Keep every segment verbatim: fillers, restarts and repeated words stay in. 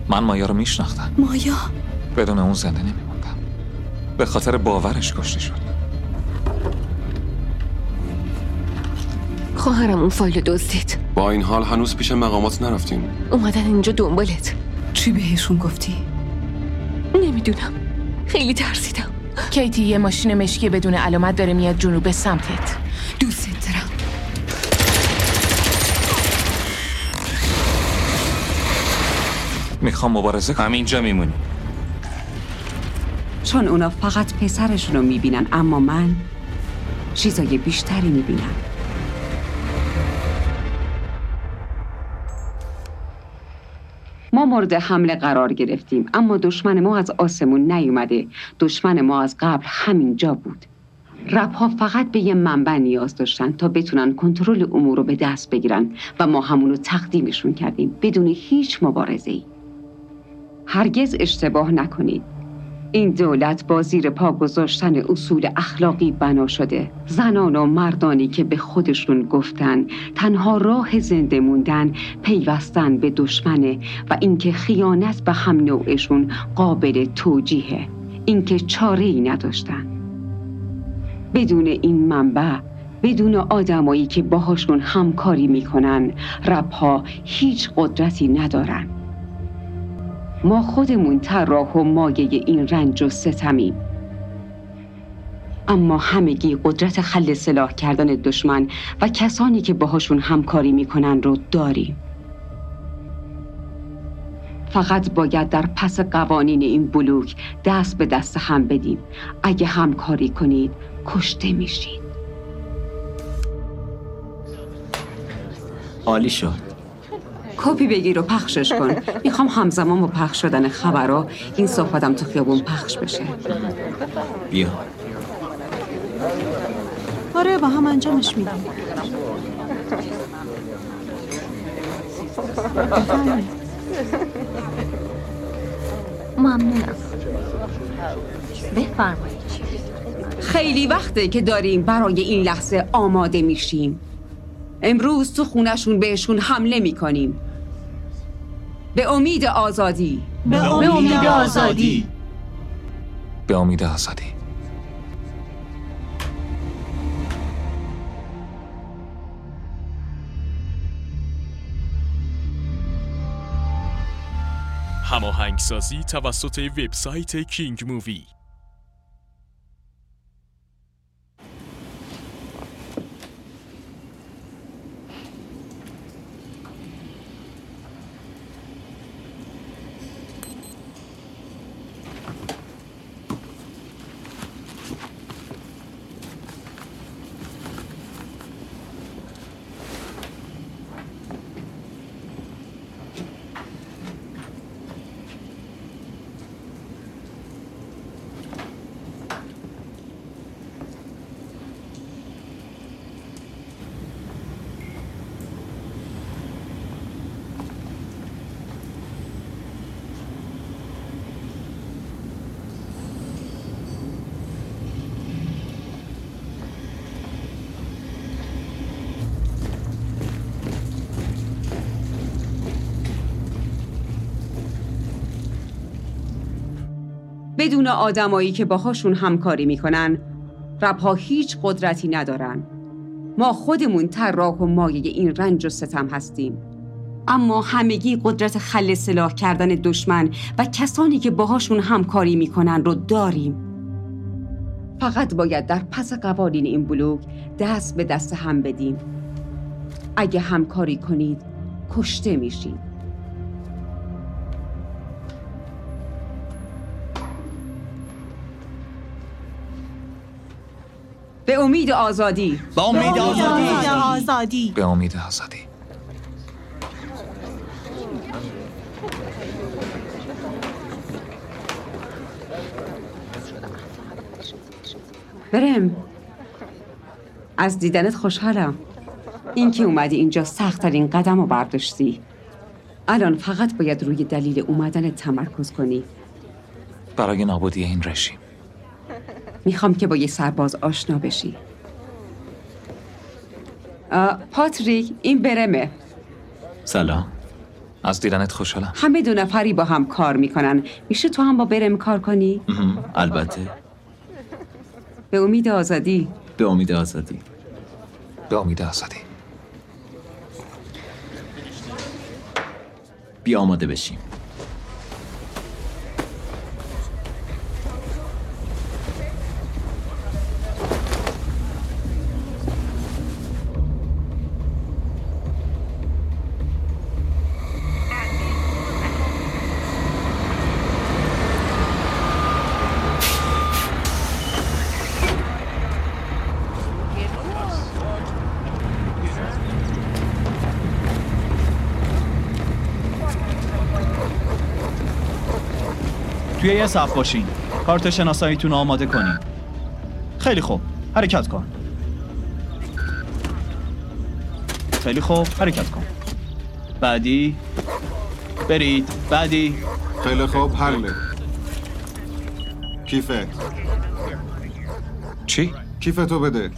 من مایا رو میشناختم. مایا بدون اون زنده نمیموندم. به خاطر باورش کشته شد. خواهرم اون فایل دزدید. با این حال هنوز پیش مقامات نرفتیم. اومدن اینجا دنبالت. چی بهشون گفتی؟ نمیدونم، خیلی ترسیدم. کیتی، یه ماشین مشکی بدون علامت داره میاد جنوب سمتت. دوست دارم. میخوام مبارزه کنم. همینجا میمونی. چون اونا فقط پسرشون رو میبینن، اما من چیزای بیشتری میبینم. ما مورد حمله قرار گرفتیم، اما دشمن ما از آسمون نیومده. دشمن ما از قبل همین جا بود. رب‌ها فقط به یه منبع نیاز داشتن تا بتونن کنترل امور رو به دست بگیرن و ما همونو تقدیمشون کردیم بدون هیچ مبارزه‌ای. هرگز اشتباه نکنید. این دولت با زیر پا گذاشتن اصول اخلاقی بنا شده. زنان و مردانی که به خودشون گفتن تنها راه زنده موندن پیوستن به دشمنه و اینکه خیانت به هم نوعشون قابل توجیهه، اینکه چاره‌ای نداشتن. بدون این منبع، بدون آدمایی که باهاشون همکاری میکنن، رب‌ها هیچ قدرتی ندارن. ما خودمون طراح و مایه این رنج و ستمیم، اما همگی قدرت خل سلاح کردن دشمن و کسانی که باهاشون همکاری میکنن رو داریم. فقط باید در پس قوانین این بلوک دست به دست هم بدیم. اگه همکاری کنید کشته میشید. عالی شد. کپی بگیر و پخشش کن. میخوام همزمان با پخش شدن خبرها این صحبتم تو خیابون پخش بشه. بیا. آره، با هم انجامش میدیم. ممنونم. بفرمایید. خیلی وقته که داریم برای این لحظه آماده میشیم. امروز تو خونشون بهشون حمله میکنیم. به امید آزادی. به امید آزادی. به امید آزادی. هماهنگسازی توسط وبسایت کینگ مووی. بدون آدمایی که باهاشون همکاری میکنن، رب‌ها هیچ قدرتی ندارن. ما خودمون طراح و مایه این رنج و ستم هستیم، اما همگی قدرت خل سلاح کردن دشمن و کسانی که باهاشون همکاری میکنن رو داریم. فقط باید در پس قوانین این بلوک دست به دست هم بدیم. اگه همکاری کنید کشته میشید. به امید آزادی. به امید آزادی. آزادی. به امید آزادی. برم، از دیدنت خوشحالم. این که اومدی اینجا سخت‌ترین قدم رو برداشتی. الان فقط باید روی دلیل اومدن تمرکز کنی. برای نابودی این رژیم. میخوام که با یه سرباز آشنا بشی. پاتریک، این برمه. سلام. از دیدنت خوشحالم. همه دو نفری با هم کار میکنن. میشه تو هم با برم کار کنی؟ البته. به امید آزادی. به امید آزادی. به امید آزادی. بیا آماده بشیم. توی یه صف باشین. کارت شناساییتون رو آماده کنین. خیلی خوب، حرکت کن. خیلی خوب، حرکت کن. بعدی. برید. بعدی. خیلی خوب، حله. کیفت. چی؟ کیفتو بده.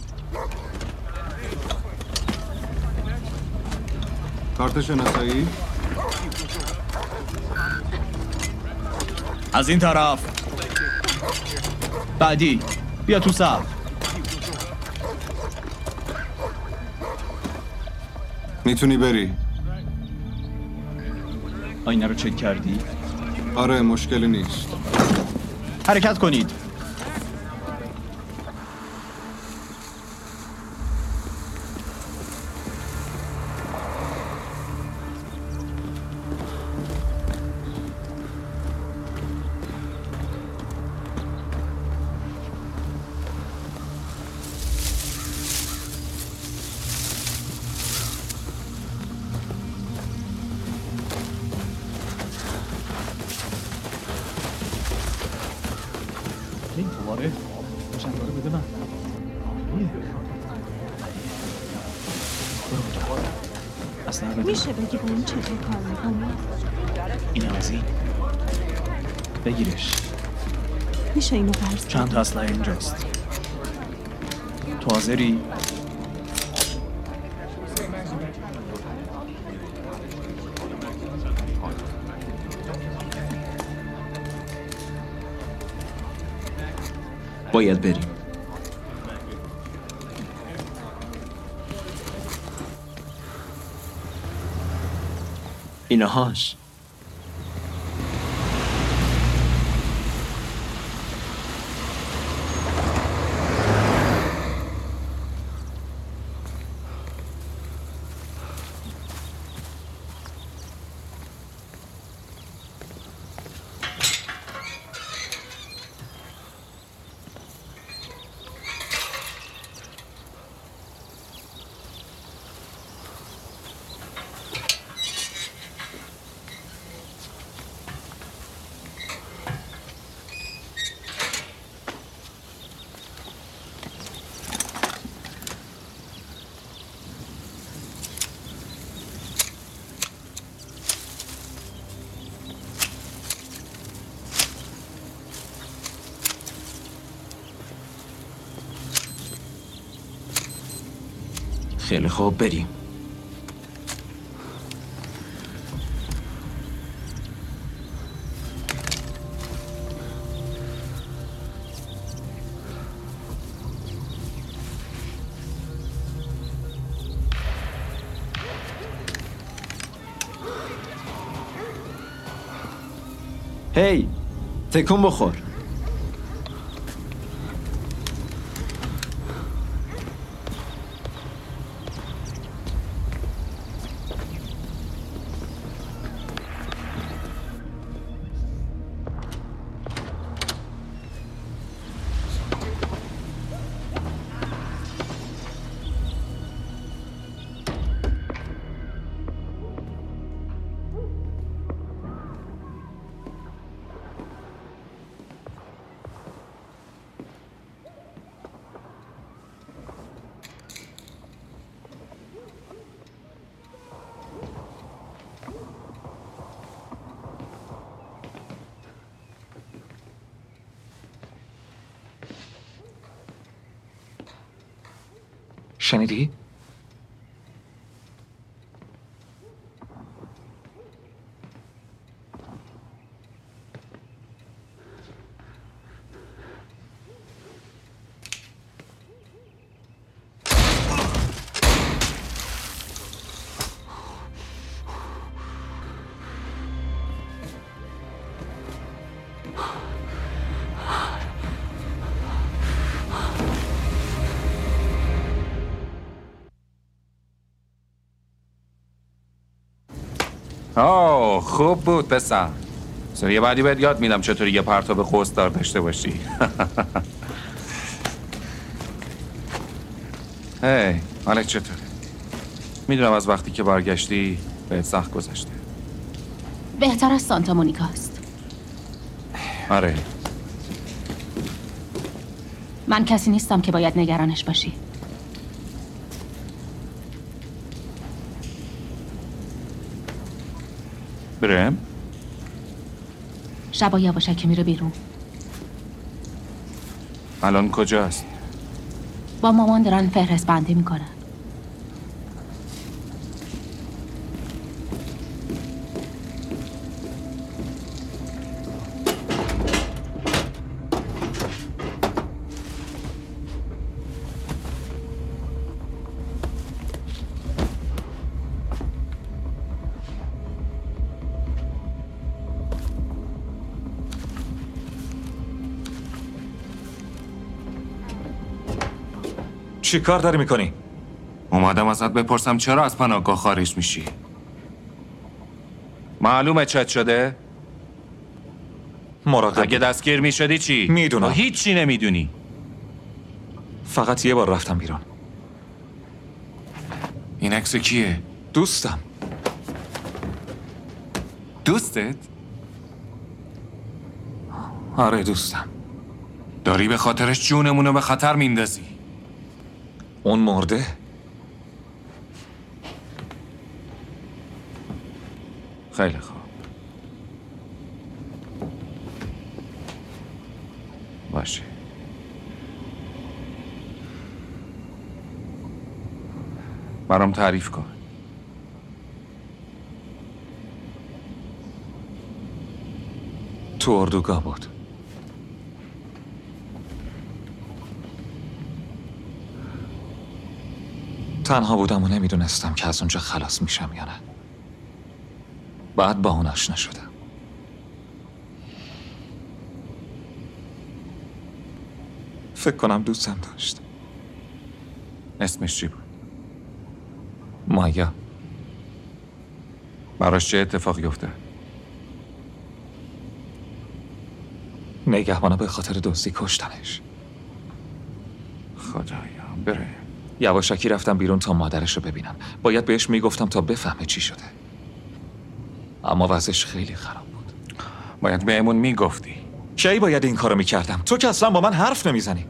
کارت شناسایی. از این طرف. بعدی. بیا تو صف. میتونی بری. آینه رو چک کردی؟ آره، مشکلی نیست. حرکت کنید. این دوباره روشنگاه رو بده من. اصلا بده. میشه بگی با این چطور کار میکنی؟ این از این بگیرش. میشه اینو قرض چند تا اسلحه اینجاست. تو حاضری؟ باید بریم. اینهاش. خیلی خوب، بریم. هی، تکون بخور. شنیدی؟ آه خوب بود پسر. سری بعدی بهت یاد میدم چطوری یه پرتاب قوسدار داشته باشی. هی حالت چطوره؟ میدونم از وقتی که برگشتی بهت سخت گذشته. بهتر از سانتا مونیکاست. آره من کسی نیستم که باید نگرانش باشی. برم؟ شبا یواشکی میره بیرون. الان کجاست؟ با مامان دارن فهرست بندی میکنن. چی کار داری میکنی؟ اومدم ازت بپرسم چرا از پناهگاه خارج میشی؟ معلومه چت شده؟ مراقب اگه دستگیر میشدی چی؟ میدونم. هیچی نمیدونی. فقط یه بار رفتم بیرون. این عکس کیه؟ دوستم. دوستت؟ آره دوستم. داری به خاطرش جونمونو به خطر میندازی. اون مرده؟ خیلی خوب. باشه. برام تعریف کن. تو اردوگاه بود. تنها بودم و نمیدونستم که از اونجا خلاص میشم یا نه. بعد با اون آشنا شدم. فکر کنم دوستم داشت. اسمش چی بود؟ مایا. براش چه اتفاقی افتاد؟ نگهبانا به خاطر دزدی کشتنش. خدایا بره. یواشکی رفتم بیرون تا مادرش رو ببینم. باید بهش میگفتم تا بفهمه چی شده. اما وضعش خیلی خراب بود. باید بهمون میگفتی. کی باید این کارو میکردم؟ تو که اصلا با من حرف نمیزنی.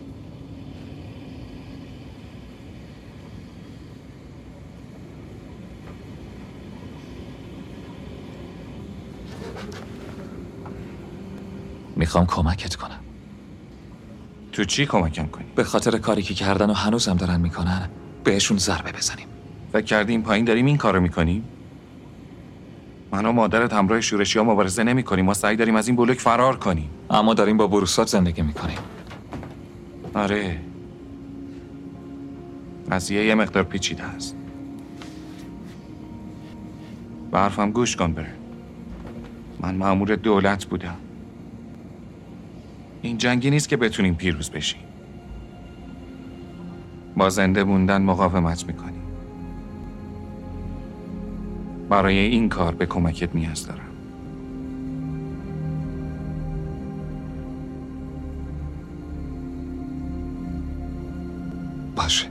میخوام کمکت کنم. تو چی کمکم کنی؟ به خاطر کاری که کردن و هنوزم دارن میکنن بهشون ضربه بزنیم. فکر کردی این پایین داریم این کارو میکنیم؟ من و مادرت همراه شورشی ها مبارزه نمی کنیم. ما سعی داریم از این بلوک فرار کنیم. اما داریم با بروسات زندگی میکنیم. آره. قضیه یه مقدار پیچیده است. به حرفم گوش کن بره. من مأمور دولت بودم. این جنگی نیست که بتونیم پیروز بشیم. با زنده موندن مقاومت میکنیم. برای این کار به کمکت نیاز دارم. باشه.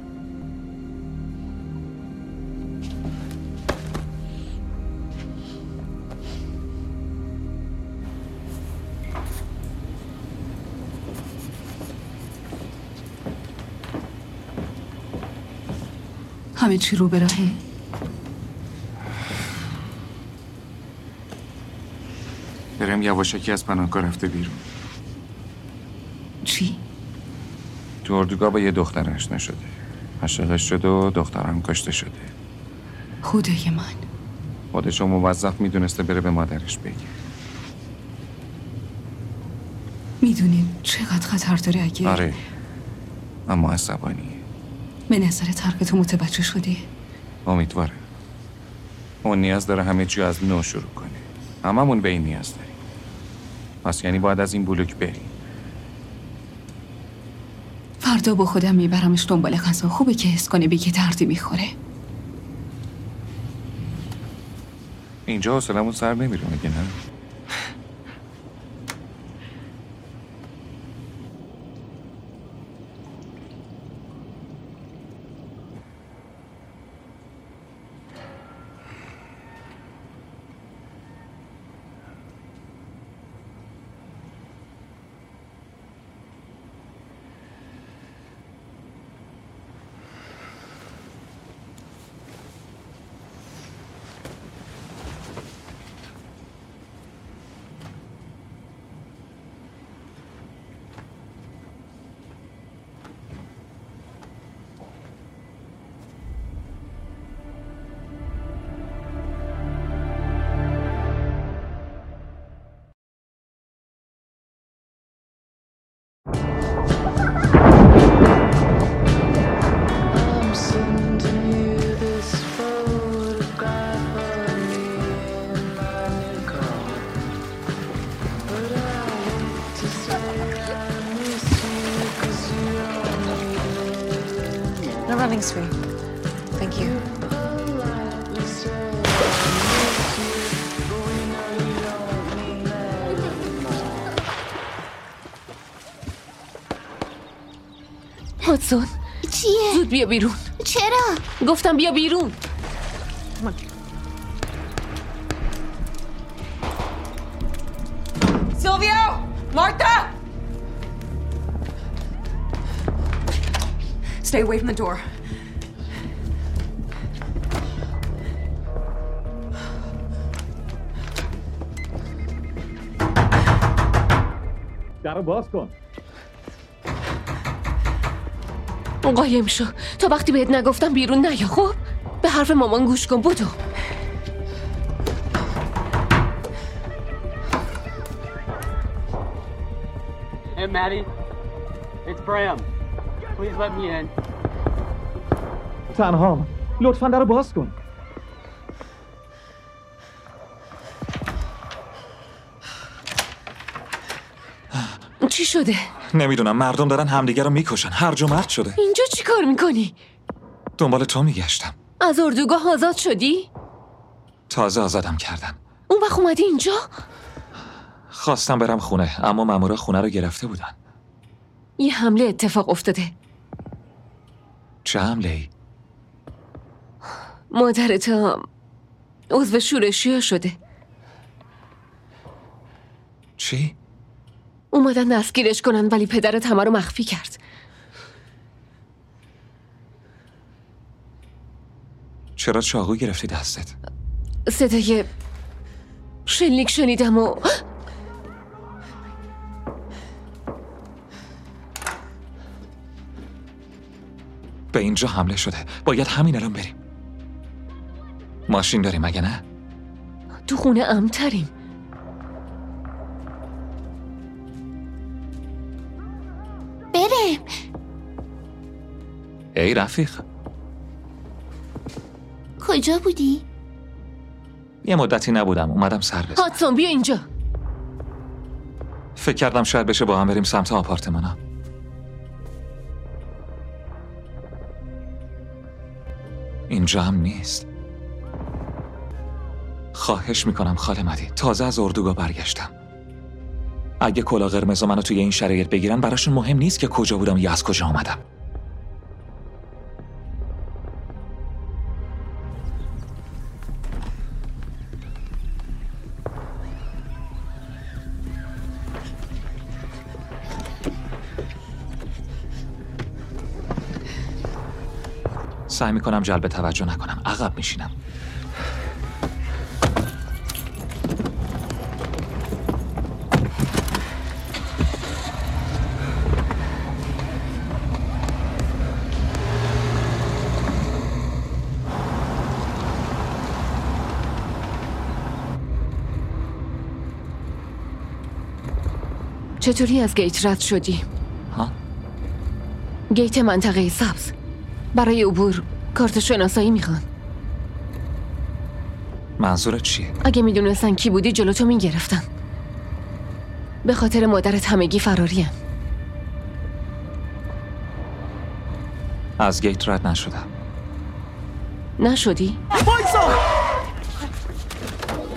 همه چی رو به راهه؟ برم یواشکی از پناهگاه رفته بیرون. چی؟ تو اردوگاه با یه دختر آشنا شده. عاشقش شده و دخترم کشته شده. خدای من. خودشو موظف میدونسته بره به مادرش بگه. میدونیم چقدر خطر داره اگه... آره. اما عصبانیه. به نظرت حرفتو متوجه شدی؟ امیدواره. اون نیاز داره همه چی از نو شروع کنه. هممون به این نیاز داریم. پس یعنی باید از این بلوک بریم. فردا با خودم میبرمش دنبال غذا. خوبه که حس کنه به که دردی میخوره. اینجا حوصله‌مون سر نمیره میگه نه؟ No running spree. Thank you. هاتسون چیه؟ زود بیا بیرون. چرا؟ گفتم بیا بیرون. Silvio! Martha! Stay away from the door. درو باز کن. قایم شو. تا وقتی بهت نگفتم بیرون نیا خب؟ به حرف مامان گوش کن بدو. Hey, Maddie. It's Bram. Please let me in. تنها لطفاً درو باز کن. چی شده؟ نمیدونم، مردم دارن همدیگه رو میکشن. هرج و مرج شده. اینجا چی کار میکنی؟ دنبال تو میگشتم. از اردوگاه آزاد شدی؟ تازه آزادم کردن. اون وقت اومدی اینجا؟ خواستم برم خونه اما مامورا خونه رو گرفته بودن. یه حمله اتفاق افتاده. چه حمله ای؟ مادرت عضو شورشیا شده. چی؟ اومدن دستگیرش کنن ولی پدرت همه رو مخفی کرد. چرا چاقو گرفتی دستت؟ صدای شلیک شنیدم و به اینجا حمله شده. باید همین الان بریم. ماشین داریم مگه نه؟ تو خونه امن‌تریم. بریم. ای رفیق، کجا بودی؟ یه مدتی نبودم، اومدم سر بزنم. هاتسون بیا اینجا. فکر کردم شاید بشه با هم بریم سمت آپارتمانا. اینجا هم نیست. خواهش میکنم خاله مدی، تازه از اردوگاه برگشتم. اگه کلاه قرمز منو توی این شرایط بگیرن براشون مهم نیست که کجا بودم یا از کجا آمدم. سعی میکنم جلب توجه نکنم. عقب میشینم. چطوری از گیت رد شدی؟ ها؟ گیت منطقه سبز. برای عبور کارت شناسایی میخوان. منظورت چیه؟ اگه میدونستن کی بودی جلوتو میگرفتن. به خاطر مادرت همگی فراریم. از گیت رد نشدم. نشدی؟ وایسا!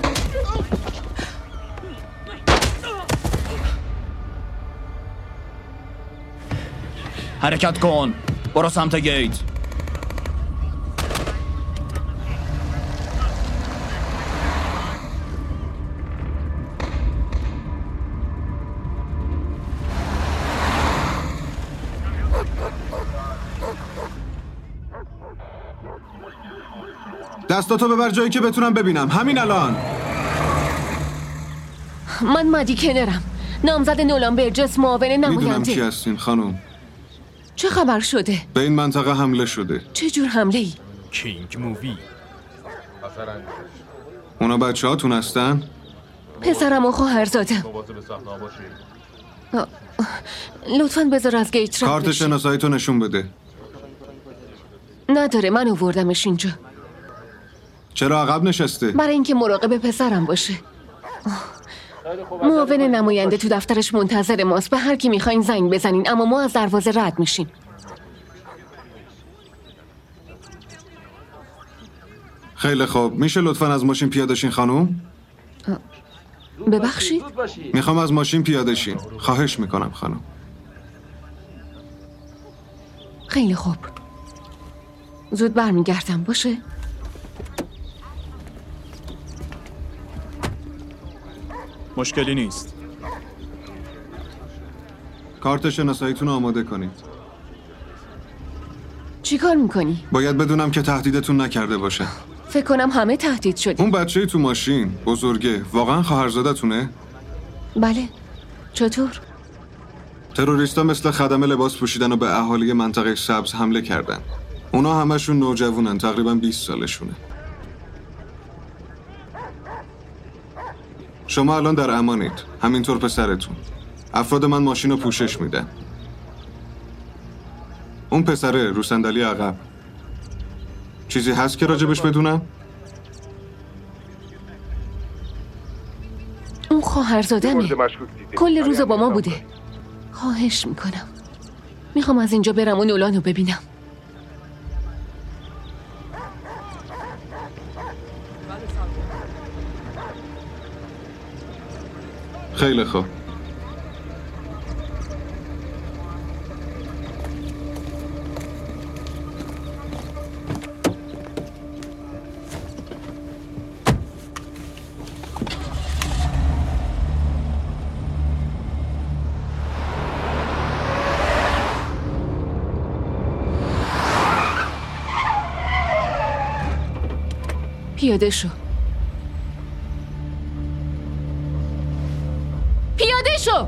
حرکت کن. برو سمت گیت. دستاتو ببر جایی که بتونم ببینم. همین الان. من مدی کنرم، نامزد نولان برجس، معاون نماینده. میدونم کی هستین خانم. چه خبر شده؟ به این منطقه حمله شده. چه جور حمله ای؟ کینگ مووی. اونا بچه هاتون هستن؟ پسرم و خواهرزادم. لطفاً بذار از گیت رد کارت بشی. شناسایی تو نشون بده. نداره، من آوردمش اینجا. چرا عقب نشسته؟ برای اینکه مراقب پسرم باشه. معاون نماینده تو دفترش منتظر ماست. به هر کی میخواین زنگ بزنین، اما ما از دروازه رد میشیم. خیلی خوب. میشه لطفاً از ماشین پیاده شین خانم؟ ببخشید؟ میخوام از ماشین پیاده شین. خواهش میکنم خانم. خیلی خوب. زود برمیگردم باشه؟ مشکلی نیست. کارت شناساییتون رو آماده کنید. چی کار میکنی؟ باید بدونم که تهدیدتون نکرده باشه. فکر کنم همه تهدید شدیم. اون بچه‌ای تو ماشین بزرگه واقعا خواهرزادتونه؟ بله. چطور؟ تروریستا مثل خدمه لباس پوشیدن و به اهالی منطقه سبز حمله کردن. اونا همشون نوجوانن، تقریبا بیست سالشونه. شما الان در امانید، همینطور پسرتون. افراد من ماشین رو پوشش میدن. اون پسره رو صندلی عقب. چیزی هست که راجبش بدونم؟ اون خواهرزادمه. کل روز با ما بوده. خواهش میکنم، میخوام از اینجا برم و نولانو ببینم. خیلی خوب. پیاده شو. پیاده شو.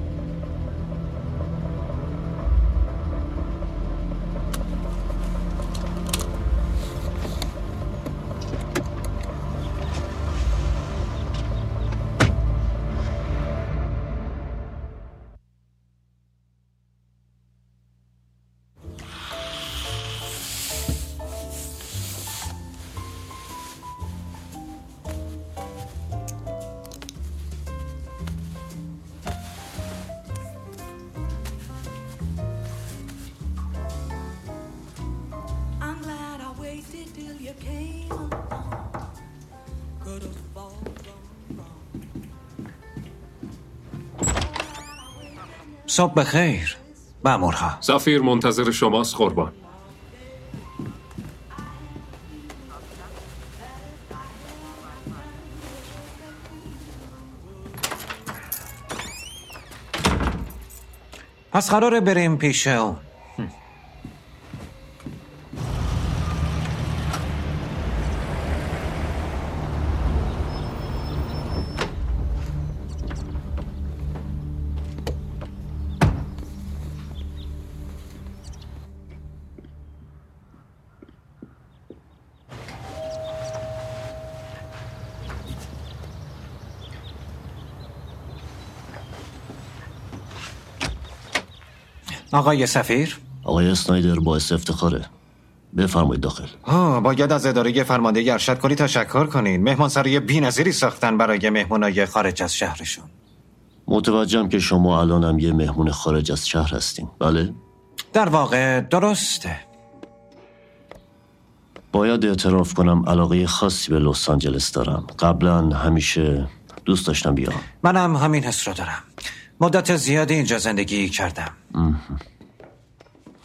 صبح بخیر مأمورها. سفیر منتظر شماست قربان. پس قراره بریم پیش اون. آقای سفیر؟ آقای اسنایدر باعث افتخاره. بفرمایید داخل. آه باید از اداره فرماندهی ارشد کلی تشکر کنین. مهمانسرای بی‌نظیری ساختن برای مهمونای خارج از شهرشون. متوجهم که شما الان هم یه مهمون خارج از شهر هستین. بله؟ در واقع درسته. باید اعتراف کنم علاقه خاصی به لس آنجلس دارم. قبلا همیشه دوست داشتم بیام. منم همین حس رو دارم. مدت زیادی اینجا زندگی کردم.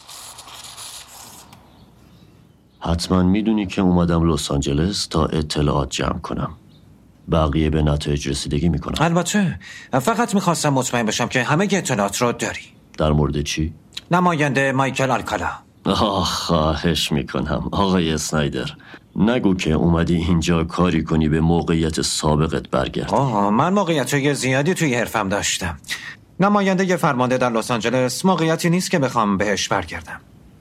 حتما میدونی که اومدم لس آنجلس تا اطلاعات جمع کنم. بقیه به نتایج رسیدگی میکنم. البته فقط میخواستم مطمئن بشم که همه اطلاعات رو داری. در مورد چی؟ نماینده مایکل آلکالا. آه خواهش میکنم آقای اسنایدر، نگو که اومدی اینجا کاری کنی به موقعیت سابقت برگرد. آه من موقعیت زیادی توی حرفم داشتم. نماینده فرمانده در لس آنجلس موقعیتی نیست که بخوام بهش برگردم.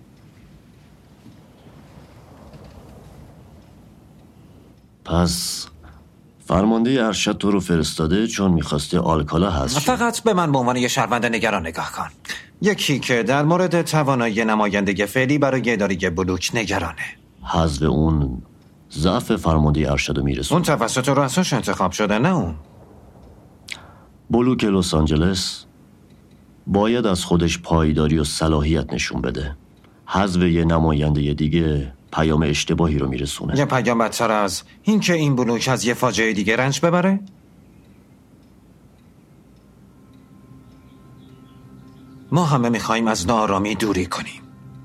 پس فرمانده ارشد تو رو فرستاده چون میخواسته آلکالا هست. فقط به من به عنوان یه شهروند نگران نگاه کن. یکی که در مورد توانایی نماینده فعلی برای اداره بلوک نگرانه. حذف اون ضعف فرمانده ارشد رو میرسون. اون توسط رؤساش انتخاب شده، نه اون. بلوک لس آنجلس باید از خودش پایداری و صلاحیت نشون بده. حذف یه نماینده دیگه پیام اشتباهی رو میرسونه. یه پیام بدتر از این که این بلوک از یه فاجعه دیگه رنج ببره؟ ما همه میخواییم از ناآرامی دوری کنیم.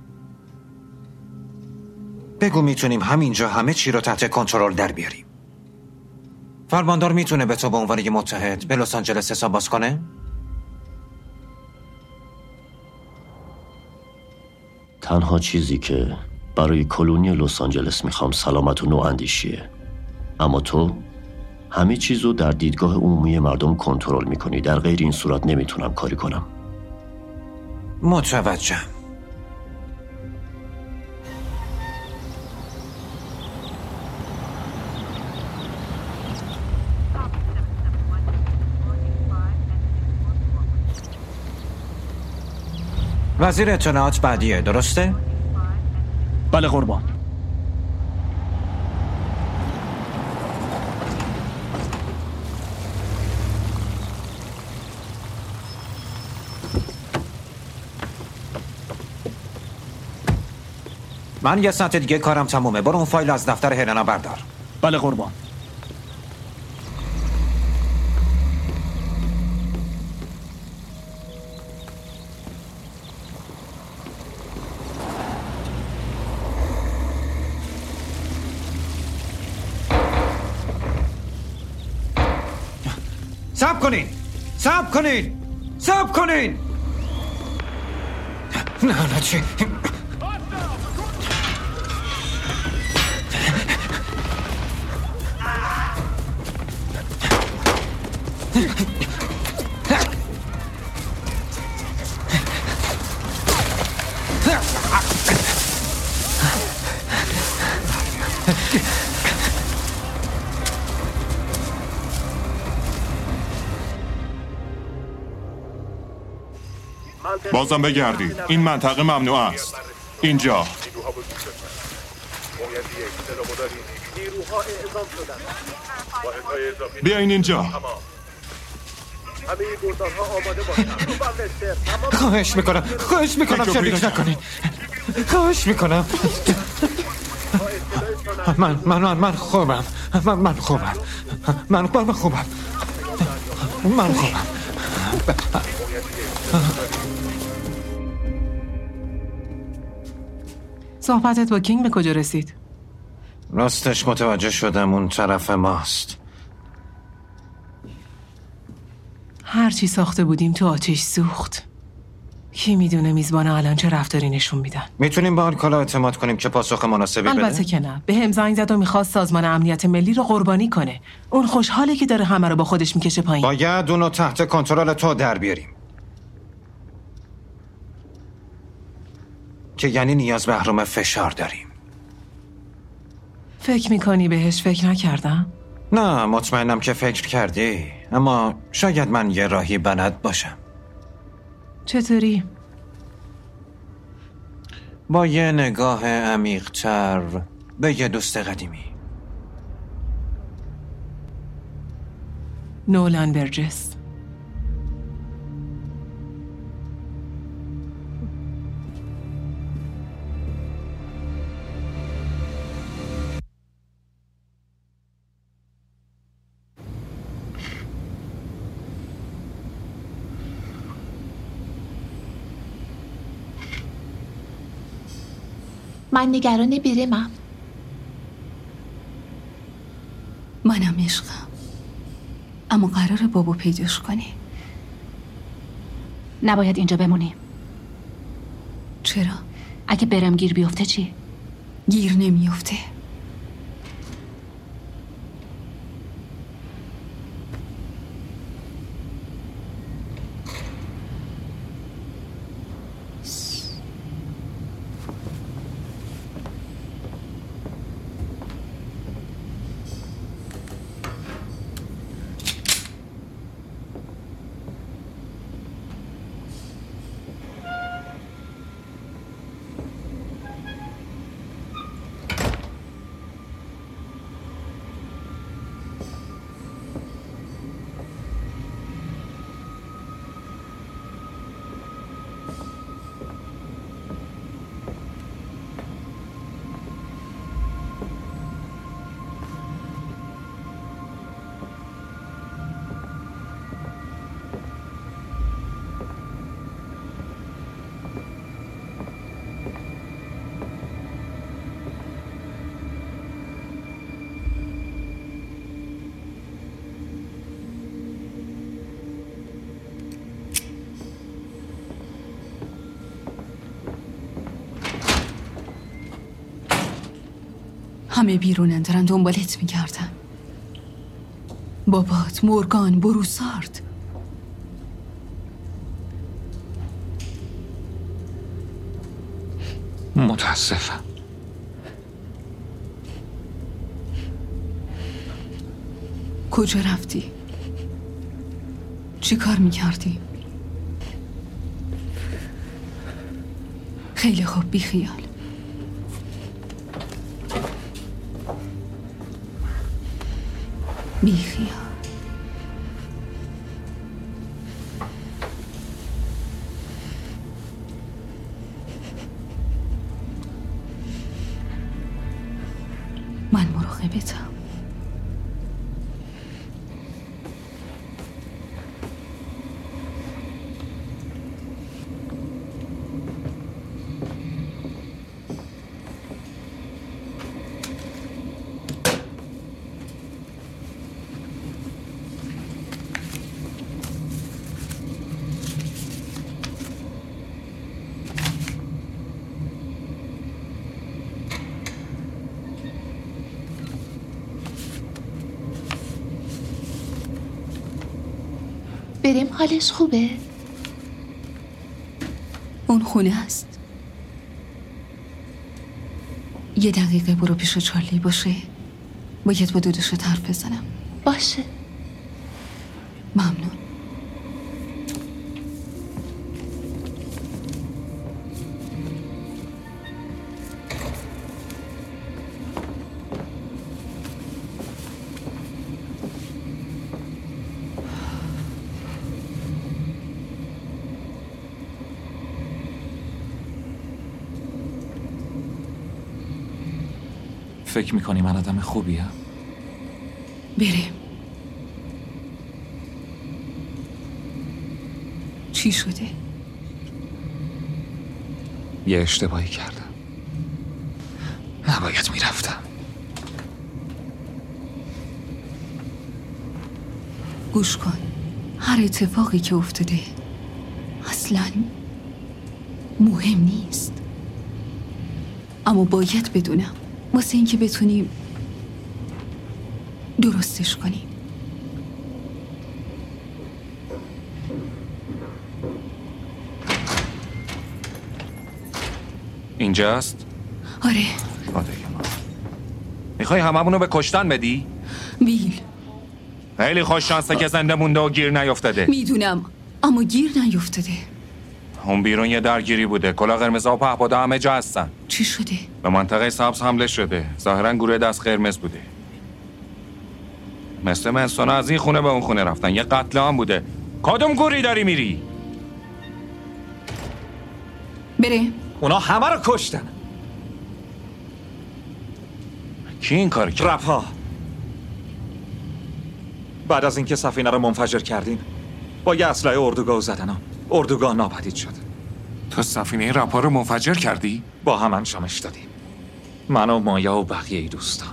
بگو میتونیم همینجا همه چی رو تحت کنترل در بیاریم. فرماندار میتونه به تو به عنوان یه متحد به لس آنجلس حساب باز کنه؟ تنها چیزی که برای کلونی لس آنجلس میخوام سلامت و نواندیشیه. اما تو همه چیزو در دیدگاه عمومی مردم کنترل میکنی. در غیر این صورت نمیتونم کاری کنم. متوجهم. وزیر اطلاعات بعدیه، درسته؟ بله قربان. من یه ساعت دیگه کارم تمومه. برو اون فایل از دفتر هلنا بردار. بله قربان. صبر کنین! صبر کنین! صبر کنین! نه نه چی؟ بازم بگردید. این منطقه ممنوع است. اینجا. بیاین اینجا. خواهش میکنم خواهش میکنم شلیک نکنین. خواهش میکنم. من من من من خوبم. من من خوبم. من من خوبم. من خوبم. صحبتت با کینگ به کجا رسید؟ راستش متوجه شدم اون طرف ماست. هر چی ساخته بودیم تو آتش سوخت. کی میدونه میزبان الان چه رفتاری نشون میدن. میتونیم به آلکالا اعتماد کنیم که پاسخ مناسبی بده؟ البته که نه. به هم زنگ زد و میخواست سازمان امنیت ملی رو قربانی کنه. اون خوشحاله که داره همه رو با خودش میکشه پایین. باید اونو تحت کنترل تو در بیاریم. که یعنی نیاز به اهرم فشار داریم. فکر میکنی بهش فکر نکردم؟ نه مطمئنم که فکر کردی. اما شاید من یه راهی بلد باشم. چطوری؟ با یه نگاه عمیق‌تر به یه دوست قدیمی. نولان برجس. من نگران برمم. منم عشقم، اما قراره بابا پیداش کنی. نباید اینجا بمونیم. چرا؟ اگه برم گیر بیفته چی؟ گیر نمیفته. همه بیرونن، دارن دنبالت میگردن. بابات، مورگان، بروسارد. متاسفم. کجا رفتی؟ چی کار میکردی؟ خیلی خوب، بی خیال. بی خیال. من مراقبتم. بریم حالش خوبه؟ اون خونه است. یه دقیقه برو پیش چارلی باشه. باید با دودش حرف بزنم. باشه. ممنون. فکر میکنی من آدم خوبیم؟ بریم. چی شده؟ یه اشتباهی کردم. نباید میرفتم. گوش کن. هر اتفاقی که افتاده اصلاً مهم نیست، اما باید بدونم واسه اینکه بتونیم درستش کنیم. اینجاست؟ آره. خدای من. میخوای هممونو به کشتن بدی؟ بیل، خیلی خوش شانسه که زنده مونده و گیر نیفتاده. میدونم، اما گیر نیفتاده. اون بیرون یه درگیری بوده. کلاه قرمز و پهپادا همه جا هستن. چی شده؟ به منطقه سبز حمله شده. ظاهرا گروه دست قرمز بوده. مثل منسونا از این خونه به اون خونه رفتن. یه قتل عام بوده. کدوم گوری داری میری؟ بریم. اونا همه رو کشتن. کی این کار کرد؟ رپا. بعد از اینکه سفینه رو منفجر کردیم با یه اسلحه اردوگاه زدن، اردوگاه ناپدید شد. تو سفینه رپا رو منفجر کردی؟ با هم انجامش دادیم. من و مایا و بقیه دوستان.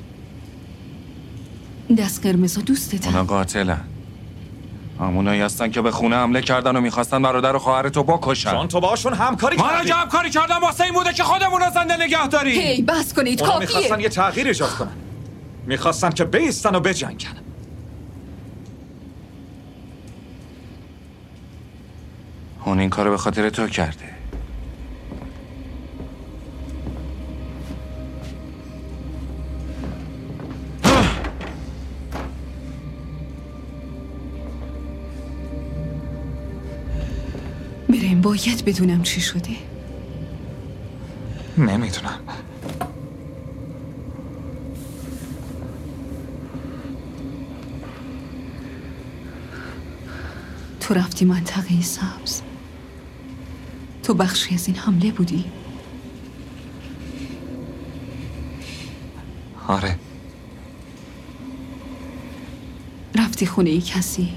دست قرمزا دوستت؟ اونا قاتلن. همونایی هستن که به خونه حمله کردن و میخواستن برادر و خواهر تو بکشن. چون تو باشون همکاری کردی. کردی. ما را همکاری کردن واسه این بوده که خودمون رو زنده نگه داریم. هی بس کنید، اونا کافیه. میخواستن یه تغییر ایجاد کنن. میخواستن که بیستن و بجنگن. اون این کارو به خاطر تو کرده. بریم، باید بدونم چی شده. نمیدونم. تو رفتی منطقه سبز. تو بخشی از این حمله بودی؟ آره. رفتی خونه ای کسی؟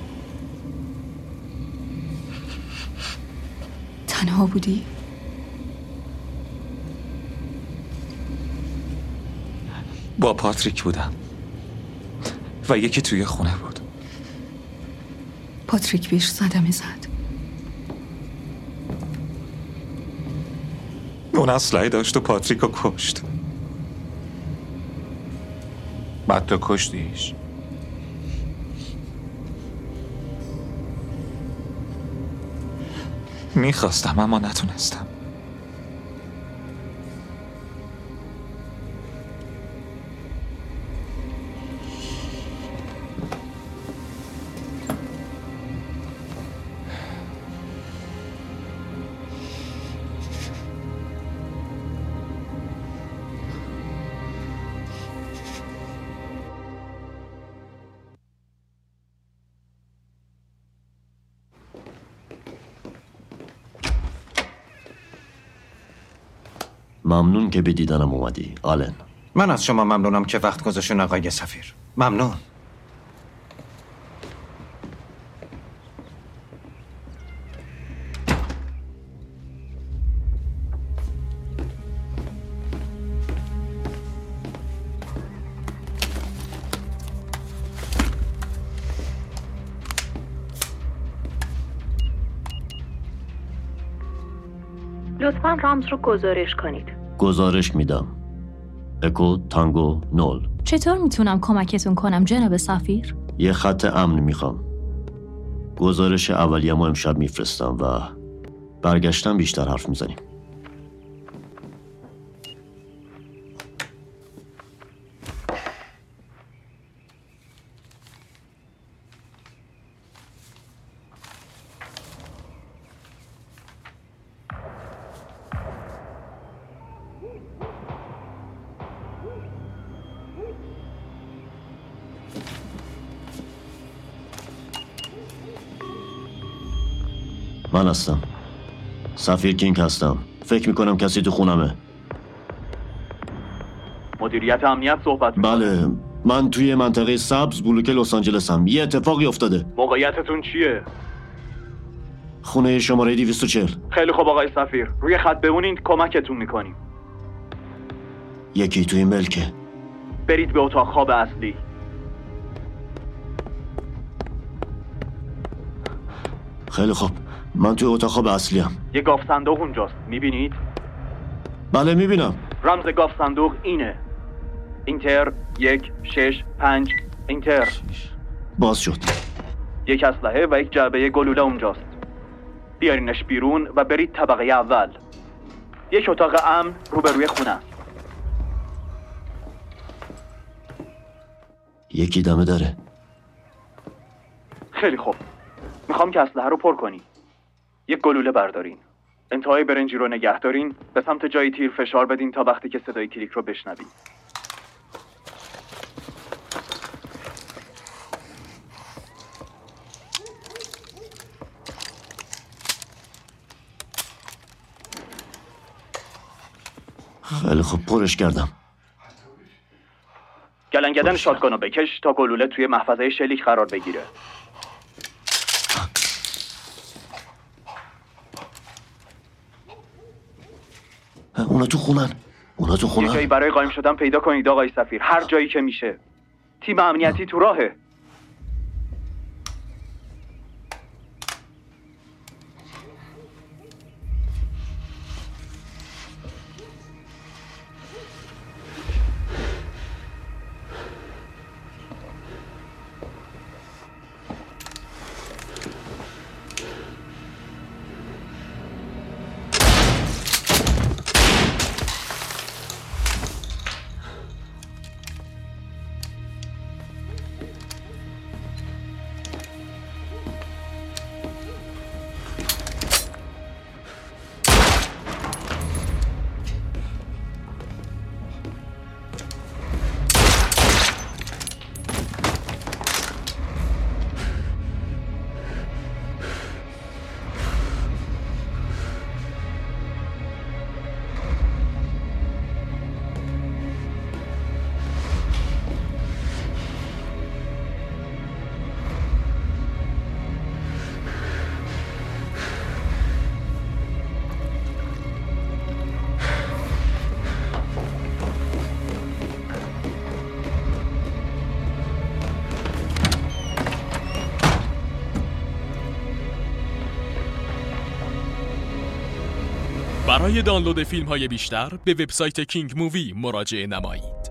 تنها بودی؟ با پاتریک بودم و یکی توی خونه بود. پاتریک بهش صدمه زد. اون اسلحه داشت و پاتریک رو کشت. بعد تو کشتیش؟ میخواستم اما نتونستم. ممنون که به دیدنم اومدی، آلن. من از شما ممنونم که وقت گذاشتین آقای سفیر. ممنون. لطفاً رامز رو گزارش کنید. گزارش میدم. اکو تانگو نول. چطور میتونم کمکتون کنم جناب سفیر؟ یه خط امن میخوام. گزارش اولیه‌مو امشب میفرستم و برگشتم بیشتر حرف میزنیم. من هستم. سفیر کینگ هستم. فکر میکنم کسی تو خونمه. مدیریت امنیت صحبت میکنم. بله، من توی منطقه سبز بلوک لس آنجلسم. یه اتفاقی افتاده. موقعیتتون چیه؟ خونه شماره دویست و چهل. خیلی خوب آقای سفیر، روی خط بمونید، کمکتون میکنیم. یکی توی ملکه. برید به اتاق خواب اصلی. خیلی خوب، من توی اتاق خواب اصلی هم. یه گاف صندوق اونجاست، میبینید؟ بله میبینم. رمز گاف صندوق اینه. اینتر یک شش پنج اینتر. باز شد. یک اسلحه و یک جعبه گلوله اونجاست. بیارینش بیرون و برید طبقه اول. یک اتاق امن روبروی خونه. یکی دمه داره. خیلی خوب، میخوام که اسلحه رو پر کنی. یک گلوله بردارین، انتهای برنجی رو نگه دارین، به سمت جای تیر فشار بدین تا وقتی که صدای کلیک رو بشنوید. خیلی خوب، پرش کردم. گلنگدن شاتگانو بکش تا گلوله توی محفظه شلیک قرار بگیره. اونا تو خونن. اونا تو یه خونه؟ جایی برای قایم شدن پیدا کنید آقای سفیر، هر جایی که میشه. تیم امنیتی تو راهه. برای دانلود فیلم های بیشتر به وبسایت کینگ مووی مراجعه نمایید.